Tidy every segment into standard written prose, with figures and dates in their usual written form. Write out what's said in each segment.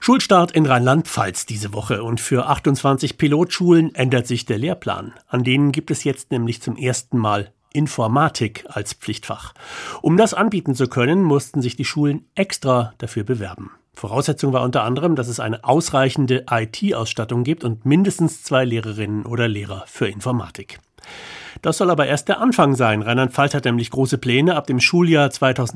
Schulstart in Rheinland-Pfalz diese Woche und für 28 Pilotschulen ändert sich der Lehrplan. An denen gibt es jetzt nämlich zum ersten Mal Informatik als Pflichtfach. Um das anbieten zu können, mussten sich die Schulen extra dafür bewerben. Voraussetzung war unter anderem, dass es eine ausreichende IT-Ausstattung gibt und mindestens 2 Lehrerinnen oder Lehrer für Informatik. Das soll aber erst der Anfang sein. Rheinland-Pfalz hat nämlich große Pläne. Ab dem Schuljahr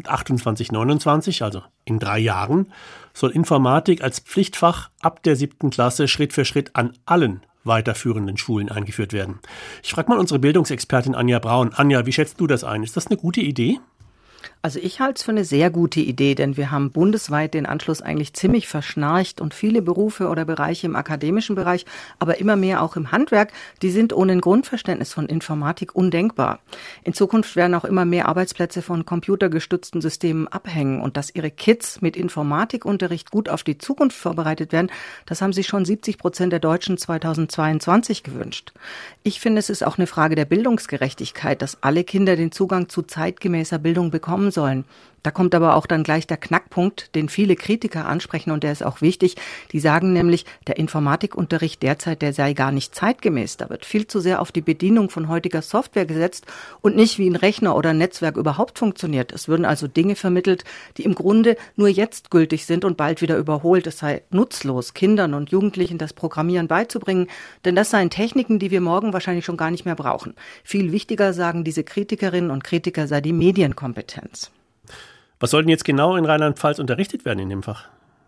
2028/29, also in 3 Jahren, soll Informatik als Pflichtfach ab der 7. Klasse Schritt für Schritt an allen weiterführenden Schulen eingeführt werden. Ich frage mal unsere Bildungsexpertin Anja Braun. Anja, wie schätzt du das ein? Ist das eine gute Idee? Also ich halte es für eine sehr gute Idee, denn wir haben bundesweit den Anschluss eigentlich ziemlich verschnarcht und viele Berufe oder Bereiche im akademischen Bereich, aber immer mehr auch im Handwerk, die sind ohne ein Grundverständnis von Informatik undenkbar. In Zukunft werden auch immer mehr Arbeitsplätze von computergestützten Systemen abhängen und dass ihre Kids mit Informatikunterricht gut auf die Zukunft vorbereitet werden, das haben sich schon 70% der Deutschen 2022 gewünscht. Ich finde, es ist auch eine Frage der Bildungsgerechtigkeit, dass alle Kinder den Zugang zu zeitgemäßer Bildung bekommen sollen. Da kommt aber auch dann gleich der Knackpunkt, den viele Kritiker ansprechen und der ist auch wichtig. Die sagen nämlich, der Informatikunterricht derzeit, der sei gar nicht zeitgemäß. Da wird viel zu sehr auf die Bedienung von heutiger Software gesetzt und nicht wie ein Rechner oder ein Netzwerk überhaupt funktioniert. Es würden also Dinge vermittelt, die im Grunde nur jetzt gültig sind und bald wieder überholt. Es sei nutzlos, Kindern und Jugendlichen das Programmieren beizubringen, denn das seien Techniken, die wir morgen wahrscheinlich schon gar nicht mehr brauchen. Viel wichtiger, sagen diese Kritikerinnen und Kritiker, sei die Medienkompetenz. Was soll denn jetzt genau in Rheinland-Pfalz unterrichtet werden in dem Fach?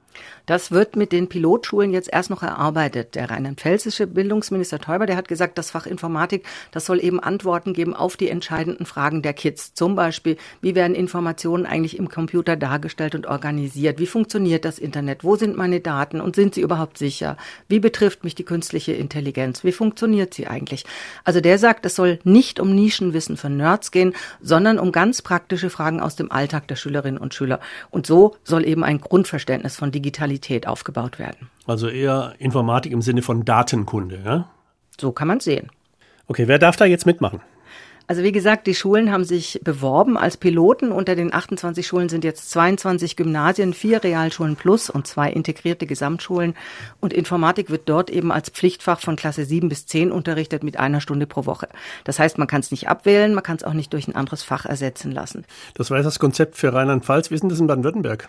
Das wird mit den Pilotschulen jetzt erst noch erarbeitet. Der rheinland-pfälzische Bildungsminister Theuber, der hat gesagt, das Fach Informatik, das soll eben Antworten geben auf die entscheidenden Fragen der Kids. Zum Beispiel, wie werden Informationen eigentlich im Computer dargestellt und organisiert? Wie funktioniert das Internet? Wo sind meine Daten und sind sie überhaupt sicher? Wie betrifft mich die künstliche Intelligenz? Wie funktioniert sie eigentlich? Also der sagt, es soll nicht um Nischenwissen für Nerds gehen, sondern um ganz praktische Fragen aus dem Alltag der Schülerinnen und Schüler. Und so soll eben ein Grundverständnis von Digitalität aufgebaut werden. Also eher Informatik im Sinne von Datenkunde, ja? So kann man es sehen. Okay, wer darf da jetzt mitmachen? Also wie gesagt, die Schulen haben sich beworben als Piloten. Unter den 28 Schulen sind jetzt 22 Gymnasien, 4 Realschulen plus und 2 integrierte Gesamtschulen. Und Informatik wird dort eben als Pflichtfach von Klasse 7 bis 10 unterrichtet mit 1 Stunde pro Woche. Das heißt, man kann es nicht abwählen, man kann es auch nicht durch ein anderes Fach ersetzen lassen. Das war jetzt das Konzept für Rheinland-Pfalz. Wie ist denn das in Baden-Württemberg?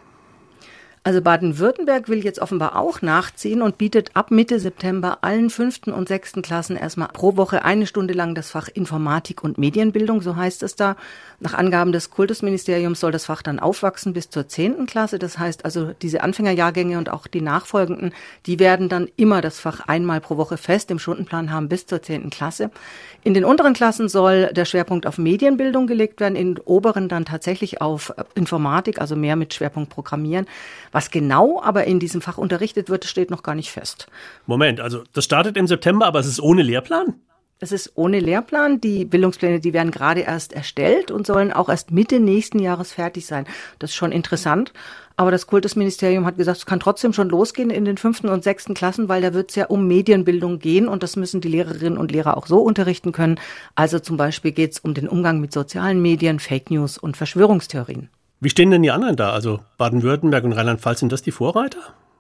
Also Baden-Württemberg will jetzt offenbar auch nachziehen und bietet ab Mitte September allen 5. und 6. Klassen erstmal pro Woche 1 Stunde lang das Fach Informatik und Medienbildung, so heißt es da. Nach Angaben des Kultusministeriums soll das Fach dann aufwachsen bis zur 10. Klasse. Das heißt also, diese Anfängerjahrgänge und auch die nachfolgenden, die werden dann immer das Fach einmal pro Woche fest im Stundenplan haben bis zur 10. Klasse. In den unteren Klassen soll der Schwerpunkt auf Medienbildung gelegt werden, in den oberen dann tatsächlich auf Informatik, also mehr mit Schwerpunkt Programmieren. Was genau aber in diesem Fach unterrichtet wird, steht noch gar nicht fest. Moment, also das startet im September, aber es ist ohne Lehrplan? Es ist ohne Lehrplan. Die Bildungspläne, die werden gerade erst erstellt und sollen auch erst Mitte nächsten Jahres fertig sein. Das ist schon interessant. Aber das Kultusministerium hat gesagt, es kann trotzdem schon losgehen in den 5. und 6. Klassen, weil da wird es ja um Medienbildung gehen und das müssen die Lehrerinnen und Lehrer auch so unterrichten können. Also zum Beispiel geht es um den Umgang mit sozialen Medien, Fake News und Verschwörungstheorien. Wie stehen denn die anderen da? Also Baden-Württemberg und Rheinland-Pfalz, sind das die Vorreiter?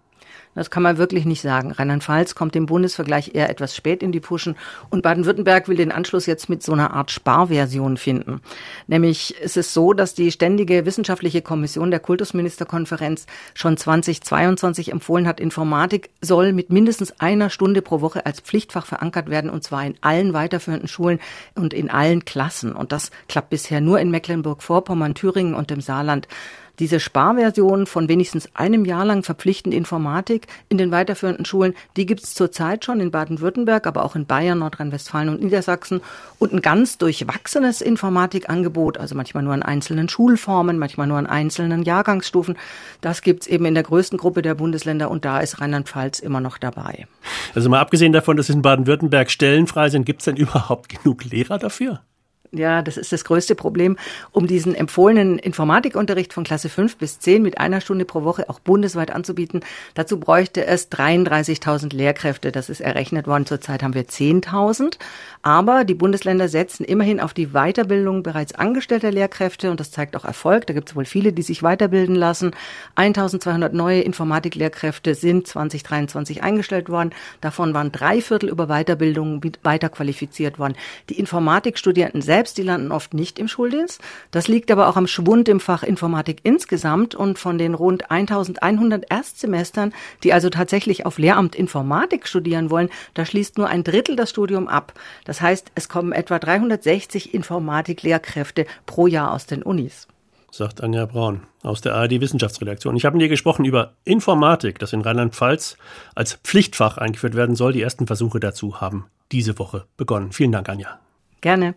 Das kann man wirklich nicht sagen. Rheinland-Pfalz kommt im Bundesvergleich eher etwas spät in die Puschen und Baden-Württemberg will den Anschluss jetzt mit so einer Art Sparversion finden. Nämlich ist es so, dass die Ständige Wissenschaftliche Kommission der Kultusministerkonferenz schon 2022 empfohlen hat, Informatik soll mit mindestens 1 Stunde pro Woche als Pflichtfach verankert werden und zwar in allen weiterführenden Schulen und in allen Klassen. Und das klappt bisher nur in Mecklenburg-Vorpommern, Thüringen und dem Saarland. Diese Sparversion von wenigstens einem Jahr lang verpflichtend Informatik in den weiterführenden Schulen, die gibt es zurzeit schon in Baden-Württemberg, aber auch in Bayern, Nordrhein-Westfalen und Niedersachsen. Und ein ganz durchwachsenes Informatikangebot, also manchmal nur an einzelnen Schulformen, manchmal nur an einzelnen Jahrgangsstufen, das gibt es eben in der größten Gruppe der Bundesländer und da ist Rheinland-Pfalz immer noch dabei. Also mal abgesehen davon, dass in Baden-Württemberg Stellen frei sind, gibt es denn überhaupt genug Lehrer dafür? Ja, das ist das größte Problem. Um diesen empfohlenen Informatikunterricht von Klasse 5 bis 10 mit 1 Stunde pro Woche auch bundesweit anzubieten, dazu bräuchte es 33.000 Lehrkräfte. Das ist errechnet worden. Zurzeit haben wir 10.000. Aber die Bundesländer setzen immerhin auf die Weiterbildung bereits angestellter Lehrkräfte und das zeigt auch Erfolg. Da gibt es wohl viele, die sich weiterbilden lassen. 1.200 neue Informatiklehrkräfte sind 2023 eingestellt worden. Davon waren 3/4 über Weiterbildung weiterqualifiziert worden. Die Informatikstudierenden selbst, die landen oft nicht im Schuldienst. Das liegt aber auch am Schwund im Fach Informatik insgesamt und von den rund 1.100 Erstsemestern, die also tatsächlich auf Lehramt Informatik studieren wollen, da schließt nur 1/3 das Studium ab. Das heißt, es kommen etwa 360 Informatiklehrkräfte pro Jahr aus den Unis. Sagt Anja Braun aus der ARD-Wissenschaftsredaktion. Ich habe mit ihr gesprochen über Informatik, das in Rheinland-Pfalz als Pflichtfach eingeführt werden soll. Die ersten Versuche dazu haben diese Woche begonnen. Vielen Dank, Anja. Gerne.